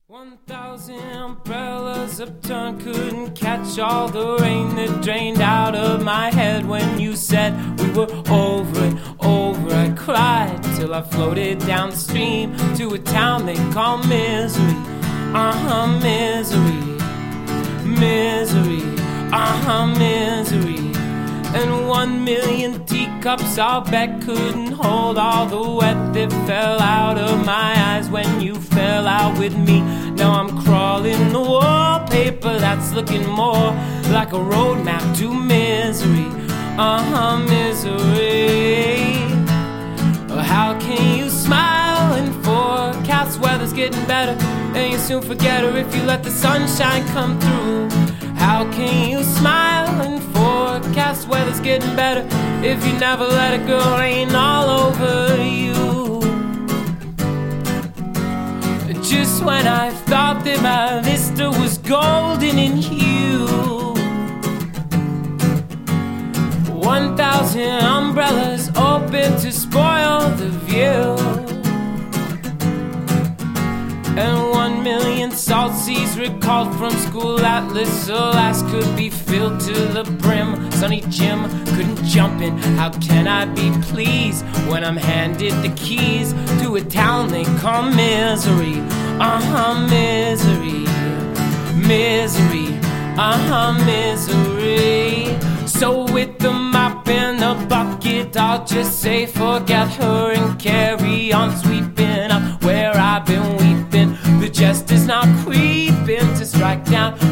1,000 umbrellas upturned, couldn't catch all the rain that drained out of my head. When you said we were over it, I cried till I floated downstream to a town they call Misery. Misery, misery, misery. And 1,000,000 teacups I'll bet couldn't hold all the wet that fell out of my eyes when you fell out with me. Now I'm crawling the wallpaper that's looking more like a roadmap to misery. Misery. How can you smile and forecast weather's getting better, and you soon forget her if you let the sunshine come through? How can you smile and forecast weather's getting better if you never let a girl rain all over you? Just when I thought that my vista was golden in hue, 1,000 umbrellas open to spoil the view, and 1,000,000 salt seas recalled from school atlas. Alas, could be filled to the brim. Sonny Jim couldn't jump in. How can I be pleased when I'm handed the keys to a town they call Misery? Misery, misery, misery. So with the mop and the bucket, I'll just say forget her and carry on sweeping up where I've been weeping. The jester's not creeping to strike down